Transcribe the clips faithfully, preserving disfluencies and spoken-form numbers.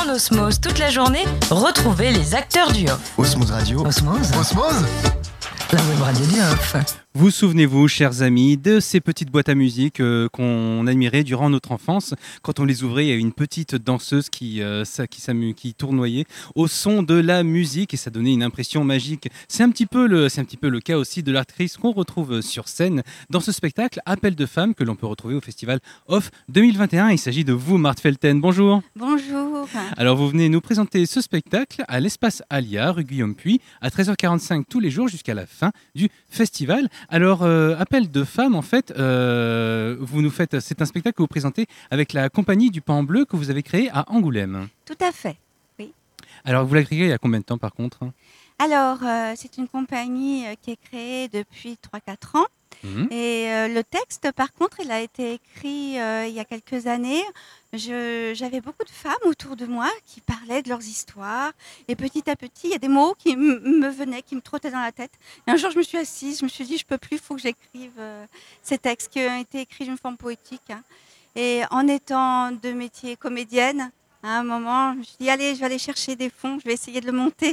En osmose toute la journée, retrouvez les acteurs du off. Osmose Radio. Osmose. Osmose. La web radio du off. Vous souvenez-vous, chers amis, de ces petites boîtes à musique euh, qu'on admirait durant notre enfance. Quand on les ouvrait, il y avait une petite danseuse qui, euh, ça, qui, s'amu- qui tournoyait au son de la musique et ça donnait une impression magique. C'est un petit peu le, c'est un petit peu le cas aussi de l'actrice qu'on retrouve sur scène dans ce spectacle Appel de femmes que l'on peut retrouver au festival Off deux mille vingt et un. Il s'agit de vous, Marthe Felten. Bonjour. Bonjour. Alors, vous venez nous présenter ce spectacle à l'espace Alia, rue Guillaume-Puy, à treize heures quarante-cinq tous les jours jusqu'à la fin du festival. Alors, euh, Appel de femmes, en fait, euh, vous nous faites, c'est un spectacle que vous présentez avec la compagnie du Pan Bleu que vous avez créé à Angoulême. Tout à fait. Alors, vous l'avez créé il y a combien de temps, par contre ? Alors, euh, c'est une compagnie euh, qui est créée depuis trois quatre ans. Mhm. Et euh, le texte, par contre, il a été écrit euh, il y a quelques années. Je, j'avais beaucoup de femmes autour de moi qui parlaient de leurs histoires. Et petit à petit, il y a des mots qui m- me venaient, qui me trottaient dans la tête. Et un jour, je me suis assise, je me suis dit, je peux plus, il faut que j'écrive euh, ces textes qui ont été écrits d'une forme poétique. Hein. Et en étant de métier comédienne, à un moment, je me suis dit, allez, je vais aller chercher des fonds, je vais essayer de le monter.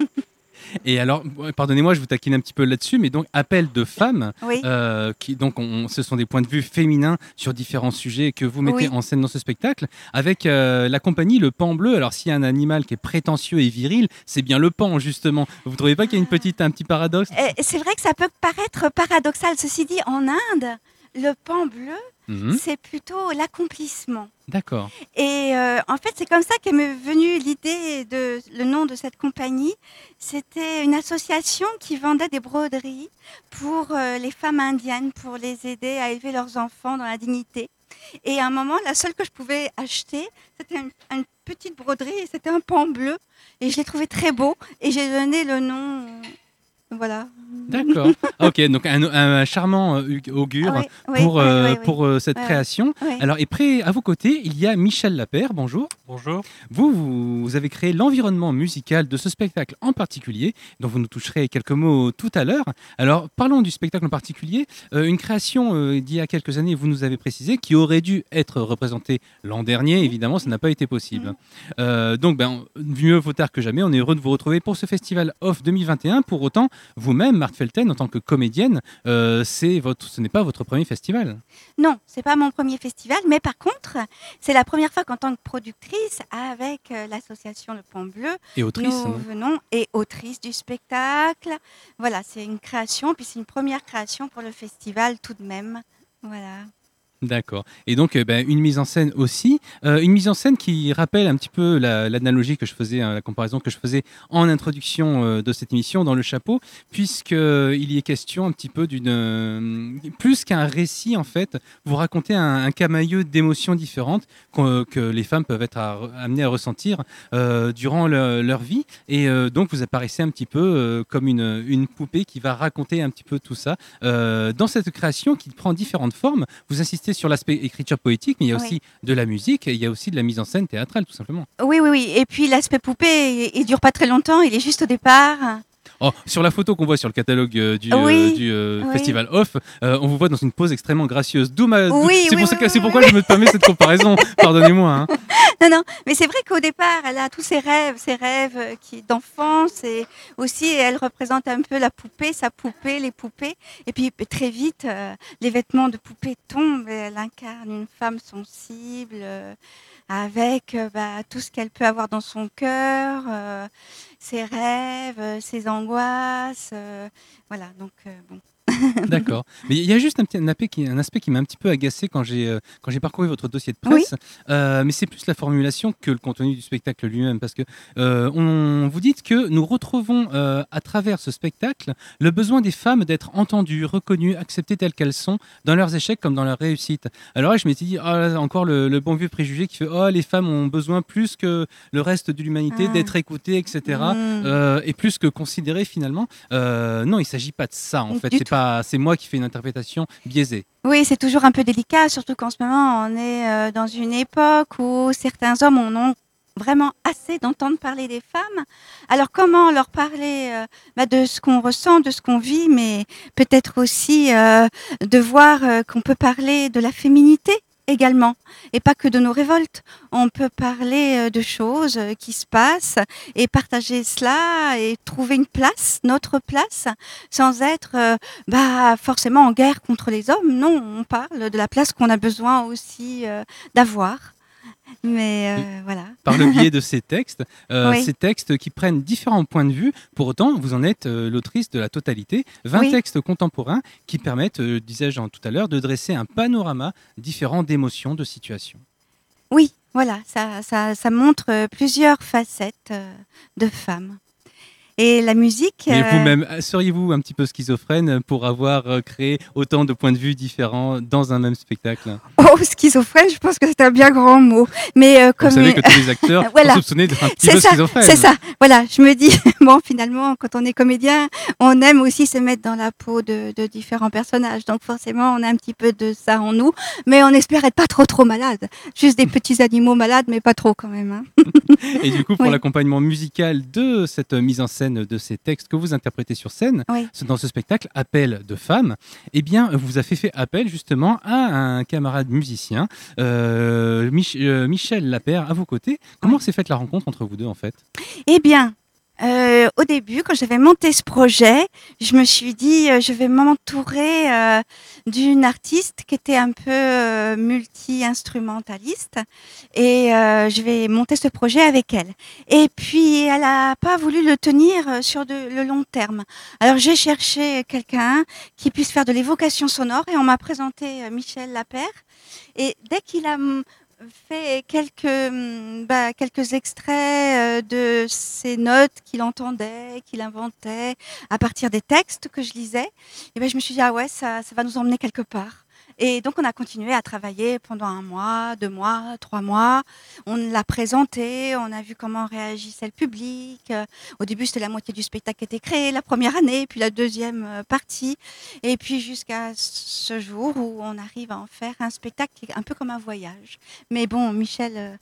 Et alors, pardonnez-moi, je vous taquine un petit peu là-dessus, mais donc Appel de femmes, Oui. euh, qui donc on- ce sont des points de vue féminins sur différents sujets que vous mettez Oui. en scène dans ce spectacle, avec euh, la compagnie Le Pan Bleu. Alors s'il y a un animal qui est prétentieux et viril, c'est bien le pan justement. Vous ne trouvez pas qu'il y a une petite, un petit paradoxe ? Et c'est vrai que ça peut paraître paradoxal. Ceci dit, en Inde, le pan bleu, Mhm. c'est plutôt l'accomplissement. D'accord. Et euh, en fait, c'est comme ça qu'est m'est venue l'idée de le nom de cette compagnie. C'était une association qui vendait des broderies pour euh, les femmes indiennes, pour les aider à élever leurs enfants dans la dignité. Et à un moment, la seule que je pouvais acheter, c'était une, une petite broderie et c'était un pan bleu. Et je l'ai trouvé très beau et j'ai donné le nom. euh, Voilà. D'accord. Ah, ok, donc un, un charmant euh, augure Ah oui, oui, pour, oui, euh, oui, oui. pour euh, cette Ouais, ouais. création. Oui. Alors, et près, à vos côtés, il y a Michel Lapère. Bonjour. Bonjour. Vous, vous, vous avez créé l'environnement musical de ce spectacle en particulier, dont vous nous toucherez quelques mots tout à l'heure. Alors, parlons du spectacle en particulier. Euh, une création euh, d'il y a quelques années, vous nous avez précisé, qui aurait dû être représentée l'an dernier. Évidemment, ça n'a pas été possible. Euh, donc, ben, mieux vaut tard que jamais. On est heureux de vous retrouver pour ce festival Off deux mille vingt et un. Pour autant, vous-même, Marthe Felten, en tant que comédienne, euh, c'est votre, ce n'est pas votre premier festival. Non, c'est pas mon premier festival, mais par contre, c'est la première fois qu'en tant que productrice, avec euh, l'association Le Pan Bleu, Et autrice. nous hein. venons et autrice du spectacle. Voilà, c'est une création, puis c'est une première création pour le festival tout de même. Voilà. D'accord. Et donc, euh, ben, une mise en scène aussi. Euh, une mise en scène qui rappelle un petit peu la- l'analogie que je faisais, hein, la comparaison que je faisais en introduction euh, de cette émission dans le chapeau, puisqu'il y est question un petit peu d'une... euh, plus qu'un récit, en fait, vous racontez un, un camailleux d'émotions différentes qu'on- que les femmes peuvent être à- amenées à ressentir euh, durant le- leur vie. Et euh, donc, vous apparaissez un petit peu euh, comme une, une poupée qui va raconter un petit peu tout ça. Euh, dans cette création qui prend différentes formes, vous insistez sur l'aspect écriture poétique, mais il y a Oui. aussi de la musique et il y a aussi de la mise en scène théâtrale, tout simplement. Oui, oui, oui. Et puis l'aspect poupée, il, il dure pas très longtemps, il est juste au départ. Oh, sur la photo qu'on voit sur le catalogue euh, du, euh, Oui, du euh, oui. Festival Off, euh, on vous voit dans une pose extrêmement gracieuse. D'où ma... d'où- Oui, c'est oui, pour ça oui, que- oui, c'est oui, pourquoi je me permets cette comparaison. Pardonnez-moi. hein. Non, non, mais c'est vrai qu'au départ, elle a tous ses rêves, ses rêves euh, qui, d'enfance, et aussi elle représente un peu la poupée, sa poupée, les poupées. Et puis très vite, euh, les vêtements de poupée tombent, et elle incarne une femme sensible, euh, avec euh, bah, tout ce qu'elle peut avoir dans son cœur, euh, ses rêves, euh, ses angoisses. euh, voilà, donc euh, bon. D'accord. Mais il y a juste un, petit, un, aspect qui, un aspect qui m'a un petit peu agacé quand j'ai euh, quand j'ai parcouru votre dossier de presse. Euh, mais c'est plus la formulation que le contenu du spectacle lui-même. Parce que euh, on, vous dites que nous retrouvons euh, à travers ce spectacle le besoin des femmes d'être entendues, reconnues, acceptées telles qu'elles sont, dans leurs échecs comme dans leurs réussites. Alors là, je m'étais dit, oh, là, encore le, le bon vieux préjugé qui fait oh, les femmes ont besoin plus que le reste de l'humanité Ah. d'être écoutées, et cetera. Mm. Euh, et plus que considérées finalement. Euh, non, il ne s'agit pas de ça en fait. Du C'est tout. pas, c'est moi qui fais une interprétation biaisée. Oui, c'est toujours un peu délicat, surtout qu'en ce moment, on est euh, dans une époque où certains hommes en ont vraiment assez d'entendre parler des femmes. Alors comment leur parler euh, bah, de ce qu'on ressent, de ce qu'on vit, mais peut-être aussi euh, de voir euh, qu'on peut parler de la féminité. également, et pas que de nos révoltes. On peut parler euh, de choses euh, qui se passent et partager cela et trouver une place, notre place, sans être euh, bah, forcément en guerre contre les hommes. Non, on parle de la place qu'on a besoin aussi euh, d'avoir. Mais euh, voilà. Par le biais de ces textes, euh, Oui. ces textes qui prennent différents points de vue, pour autant, vous en êtes euh, l'autrice de la totalité, vingt Oui. textes contemporains qui permettent, euh, disais-je en- tout à l'heure, de dresser un panorama différent d'émotions, de situations. Oui, voilà, ça, ça, ça montre euh, plusieurs facettes euh, de femmes. Et la musique... Mais euh, vous-même, euh, seriez-vous un petit peu schizophrène pour avoir euh, créé autant de points de vue différents dans un même spectacle? Oh, schizophrène, je pense que c'est un bien grand mot. Mais euh, comme Vous savez il- que tous les acteurs Voilà. sont soupçonnés d'être un petit C'est peu ça, schizophrènes. c'est ça. Voilà, je me dis, bon, finalement, quand on est comédien, on aime aussi se mettre dans la peau de, de différents personnages. Donc forcément, on a un petit peu de ça en nous. Mais on espère être pas trop, trop malade. Juste des petits animaux malades, mais pas trop quand même. Hein. Et du coup, pour Oui. l'accompagnement musical de cette mise en scène de ces textes que vous interprétez sur scène, Oui. dans ce spectacle Appel de femmes, eh bien, vous avez fait appel justement à un camarade musicien, euh, Mich- euh, Michel Lapère, à vos côtés. Comment s'est faite la rencontre entre vous deux, en fait? Eh bien, euh, au début, quand j'avais monté ce projet, je me suis dit, euh, je vais m'entourer euh, d'une artiste qui était un peu euh, multi-instrumentaliste et euh, je vais monter ce projet avec elle. Et puis, elle n'a pas voulu le tenir euh, sur de- le long terme. Alors, j'ai cherché quelqu'un qui puisse faire de l'évocation sonore et on m'a présenté euh, Michel Lapère. Et dès qu'il a hum, fait quelques, hum, bah, quelques extraits euh, de ces notes qu'il entendait, qu'il inventait à partir des textes que je lisais, et ben je me suis dit, ah ouais, ça, ça va nous emmener quelque part. Et donc, on a continué à travailler pendant un mois, deux mois, trois mois. On l'a présenté, on a vu comment réagissait le public. Euh, Au début, c'était la moitié du spectacle qui était créé, la première année, puis la deuxième euh, partie. Et puis jusqu'à ce jour où on arrive à en faire un spectacle qui est un peu comme un voyage. Mais bon, Michel, euh,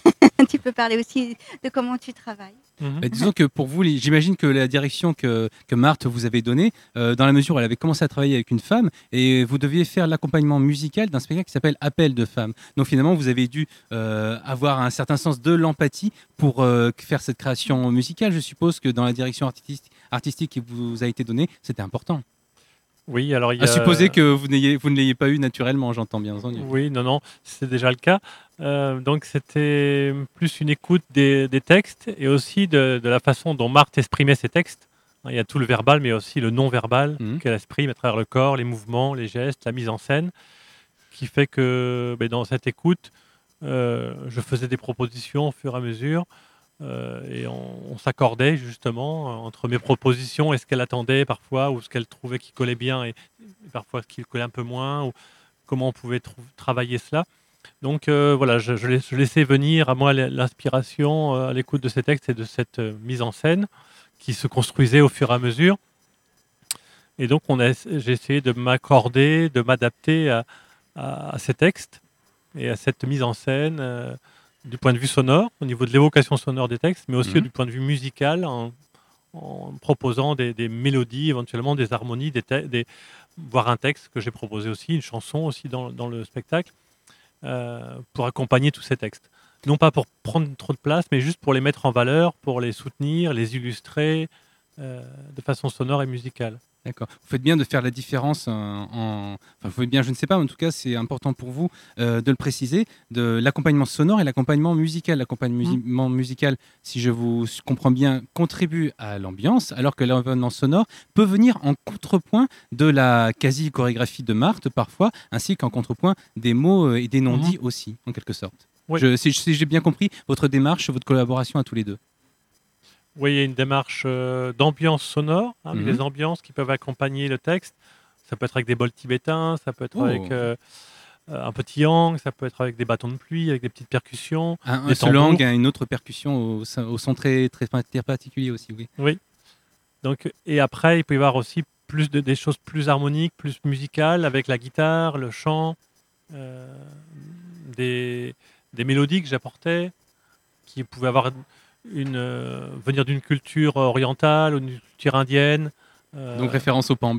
tu peux parler aussi de comment tu travailles. Mhm. Bah, disons que pour vous, les- j'imagine que la direction que, que Marthe vous avait donnée, euh, dans la mesure où elle avait commencé à travailler avec une femme, et vous deviez faire l'accompagnement musical d'un spectacle qui s'appelle Appel de femmes. Donc finalement, vous avez dû euh, avoir un certain sens de l'empathie pour euh, faire cette création musicale. Je suppose que dans la direction artistique, artistique qui vous a été donnée, c'était important. Oui, alors il y À a... supposer que vous, n'ayez- vous ne l'ayez pas eu naturellement, j'entends bien entendu. Oui, non, non, c'est déjà le cas. Euh, donc c'était plus une écoute des, des textes et aussi de, de la façon dont Marthe exprimait ses textes. Il y a tout le verbal, mais aussi le non-verbal Mhm. qu'elle exprime à travers le corps, les mouvements, les gestes, la mise en scène, qui fait que ben, dans cette écoute, euh, je faisais des propositions au fur et à mesure euh, et on, on s'accordait justement euh, entre mes propositions et ce qu'elle attendait parfois ou ce qu'elle trouvait qui collait bien et, et parfois ce qui collait un peu moins ou comment on pouvait trou- travailler cela. Donc euh, voilà, je, je, lais- je laissais venir à moi l'inspiration euh, à l'écoute de ces textes et de cette euh, mise en scène qui se construisait au fur et à mesure. Et donc on a, j'ai essayé de m'accorder, de m'adapter à, à, à ces textes et à cette mise en scène euh, du point de vue sonore, au niveau de l'évocation sonore des textes, mais aussi Mhm. du point de vue musical en, en proposant des, des mélodies, éventuellement des harmonies, des, te- des, voire un texte que j'ai proposé aussi, une chanson aussi dans, dans le spectacle, euh, pour accompagner tous ces textes. Non pas pour prendre trop de place, mais juste pour les mettre en valeur, pour les soutenir, les illustrer euh, de façon sonore et musicale. D'accord. Vous faites bien de faire la différence en, en- Enfin, vous faites bien, je ne sais pas, mais en tout cas, c'est important pour vous euh, de le préciser, de l'accompagnement sonore et l'accompagnement musical. L'accompagnement musical, si je vous comprends bien, contribue à l'ambiance, alors que l'environnement sonore peut venir en contrepoint de la quasi-chorégraphie de Marthe, parfois, ainsi qu'en contrepoint des mots euh, et des non-dits aussi, en quelque sorte. Oui. Je, si, si j'ai bien compris votre démarche, votre collaboration à tous les deux. Oui, il y a une démarche euh, d'ambiance sonore, hein, avec Mhm. des ambiances qui peuvent accompagner le texte. Ça peut être avec des bols tibétains, ça peut être Oh. avec euh, un petit yang, ça peut être avec des bâtons de pluie, avec des petites percussions. Un, un Des seul langue tambours. a une autre percussion au, au son très, très, très particulier aussi, oui. Oui. Donc, et après, il peut y avoir aussi plus de, des choses plus harmoniques, plus musicales, avec la guitare, le chant, euh, des, des mélodies que j'apportais, qui pouvaient avoir une, euh, venir d'une culture orientale ou d'une culture indienne. euh, Donc référence au pan bleu.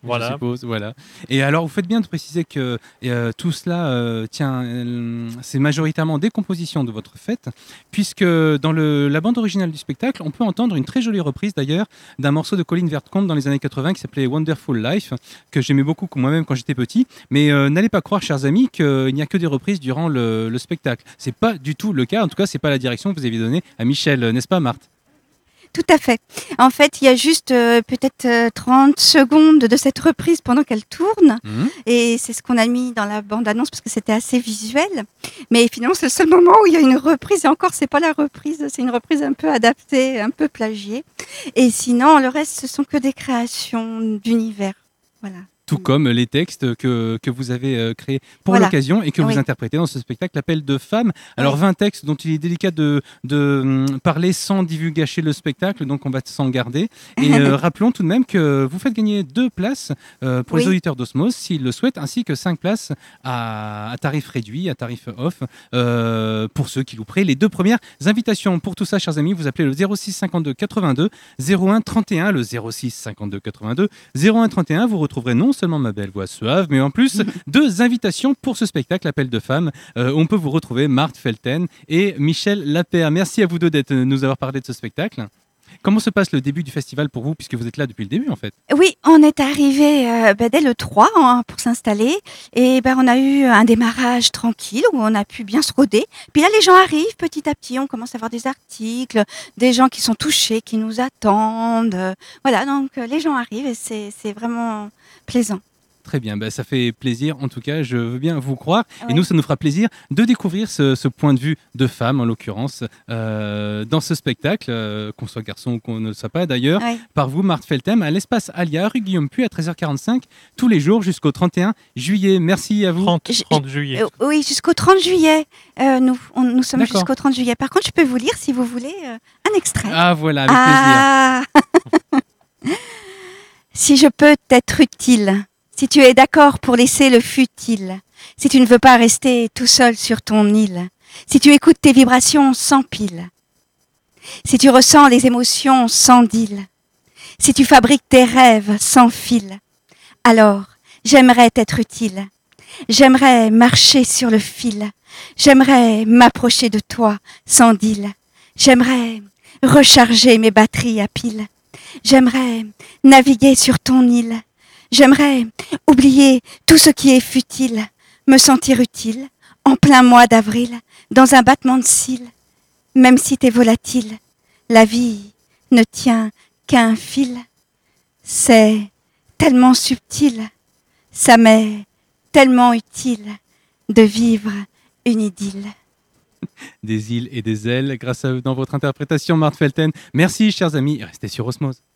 Voilà. je suppose. Voilà. Et alors, vous faites bien de préciser que euh, tout cela, euh, tiens, euh, c'est majoritairement des compositions de votre fête, puisque dans le, la bande originale du spectacle, on peut entendre une très jolie reprise d'ailleurs d'un morceau de Colin Vertcombe dans les années quatre-vingts qui s'appelait Wonderful Life, que j'aimais beaucoup moi-même quand j'étais petit. Mais euh, n'allez pas croire, chers amis, qu'il n'y a que des reprises durant le, le spectacle. C'est pas du tout le cas. En tout cas, c'est pas la direction que vous aviez donnée à Michel, n'est-ce pas, Marthe? Tout à fait. En fait, il y a juste euh, peut-être euh, trente secondes de cette reprise pendant qu'elle tourne. Mmh. Et c'est ce qu'on a mis dans la bande-annonce parce que c'était assez visuel. Mais finalement, c'est le seul moment où il y a une reprise. Et encore, c'est pas la reprise, c'est une reprise un peu adaptée, un peu plagiée. Et sinon, le reste, ce sont que des créations d'univers. Voilà. Tout comme les textes que, que vous avez euh, créés pour Voilà. l'occasion et que Oui. vous interprétez dans ce spectacle, L'Appel de femmes. Alors, Oui. vingt textes dont il est délicat de, de hum, parler sans divulgacher le spectacle, donc on va s'en garder. Et euh, rappelons tout de même que vous faites gagner deux places euh, pour Oui. les auditeurs d'Osmose, s'ils le souhaitent, ainsi que cinq places à, à tarif réduit, à tarif off, euh, pour ceux qui louperaient les deux premières invitations. Pour tout ça, chers amis, vous appelez le zéro six cinquante-deux quatre-vingt-deux zéro un trente et un, le zéro six cinquante-deux quatre-vingt-deux zéro un trente et un. Vous retrouverez non seulement ma belle voix suave, mais en plus deux invitations pour ce spectacle, Appel de femmes. Euh, on peut vous retrouver Marthe Felten et Michel Lapère. Merci à vous deux d'être nous avoir parlé de ce spectacle. Comment se passe le début du festival pour vous, puisque vous êtes là depuis le début en fait? Oui, on est arrivé euh, ben, dès le trois hein, pour s'installer. Et ben, on a eu un démarrage tranquille où on a pu bien se rôder. Puis là, les gens arrivent petit à petit. On commence à avoir des articles, des gens qui sont touchés, qui nous attendent. Euh, Voilà, donc euh, les gens arrivent et c'est c'est vraiment plaisant. Très bien, bah, ça fait plaisir en tout cas, je veux bien vous croire. Et Ouais. nous, ça nous fera plaisir de découvrir ce, ce point de vue de femme, en l'occurrence, euh, dans ce spectacle, euh, qu'on soit garçon ou qu'on ne le soit pas d'ailleurs, Ouais. par vous, Marthe Felten, à l'espace Alia, rue Guillaume Puy, à treize heures quarante-cinq, tous les jours jusqu'au trente et un juillet. Merci à vous. trente, Je- trente juillet. Euh, oui, jusqu'au trente juillet. Euh, nous, on- nous sommes D'accord. jusqu'au trente juillet. Par contre, je peux vous lire, si vous voulez, euh, un extrait. Ah voilà, avec plaisir. Ah Si je peux t'être utile, si tu es d'accord pour laisser le futile, si tu ne veux pas rester tout seul sur ton île, si tu écoutes tes vibrations sans pile, si tu ressens les émotions sans deal, si tu fabriques tes rêves sans fil, alors j'aimerais t'être utile. J'aimerais marcher sur le fil. J'aimerais m'approcher de toi sans deal. J'aimerais recharger mes batteries à pile. J'aimerais naviguer sur ton île. J'aimerais oublier tout ce qui est futile, me sentir utile, en plein mois d'avril, dans un battement de cils. Même si t'es volatile, la vie ne tient qu'à un fil. C'est tellement subtil, ça m'est tellement utile de vivre une idylle. Des îles et des ailes, grâce à eux dans votre interprétation, Marthe Felten. Merci, chers amis, et restez sur Osmose.